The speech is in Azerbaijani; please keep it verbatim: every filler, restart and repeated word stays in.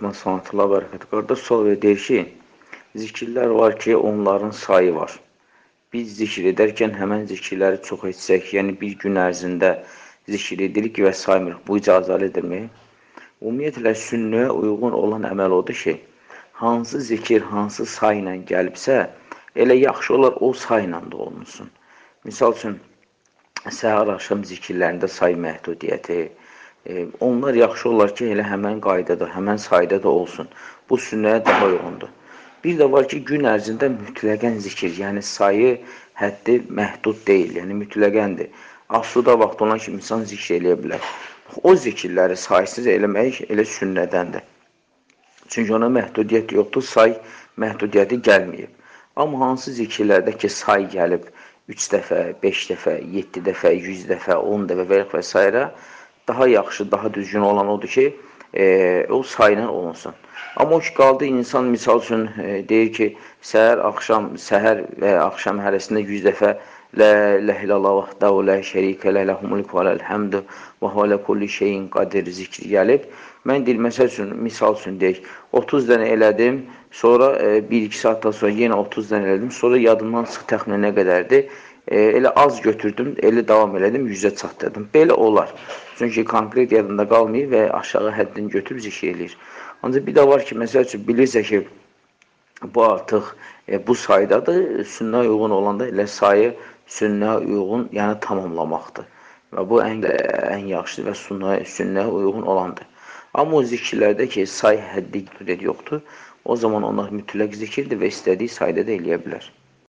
aleyküm, salatullah, bərəkət. Qardaş sual verir, deyir ki, zikirlər var ki, onların sayı var. Biz zikir edərkən həmən zikirləri çox etsək, yəni bir gün ərzində zikir edirik və saymırıq. Bu icazəlidirmi? Ümumiyyətlə, sünnəyə uyğun olan əməl odur ki, hansı zikir, hansı sayla gəlibsə, elə yaxşı olar o sayla da olunsun. Misal üçün, səhər axşam zikirlərində say məhdudiyyəti, e, onlar yaxşı olar ki, elə həmən qaydada, həmən sayda da olsun. Bu sünnəyə daha uyğundur. Bir də var ki, gün ərzində mütləqən zikir, yəni sayı, həddi məhdud deyil, yəni mütləqəndir. Asuda vaxt olan kimi insan zikr eləyə bilər. O zikirləri saysız eləmək elə sünnədəndir. Çünki ona məhdudiyyət yoxdur, say məhdudiyyəti gəlməyib. Amma hansı zikirlərdə ki, say gəlib üç dəfə, beş dəfə, yeddi dəfə, yüz dəfə, on dəfə və və s. daha yaxşı, daha düzgün olan odur ki, e, o sayla olunsun. Amma o ki, qaldı insan misal üçün e, deyir ki, səhər, axşam, səhər və axşam hərəsində yüz dəfə Lə ilə illallah vəhdəhu lə şərikə lə ləhul mulku və ləl-həmdu və huvə lə kulli şeyin qadir zikri gəlib. Mən deyil, məsəl üçün, misal üçün deyək, otuz dənə elədim, sonra bir iki saatdan sonra yenə otuz dənə elədim, sonra yadımdan çıx təxminə nə qədərdir, e, elə az götürdüm, elə davam elədim, yüzə çatdırdım. Belə olar. Çünki konkret yadında qalmayır və aşağı həddini götürüb zikr eləyir. Ancaq bir də var ki, məsəl üçün, bilirsə ki, bu artıq e, bu saydadır, sünnə uyğun olanda elə sayı sünnə uyğun, yəni tamamlamaqdır. Və bu ən, ən yaxşıdır və sünnə, sünnəyə uyğun olandır. Amma o zikirlərdə ki, say həddi yoxdur, o zaman onlar mütləq zikirdir və istədiyi sayda da eləyə bilər.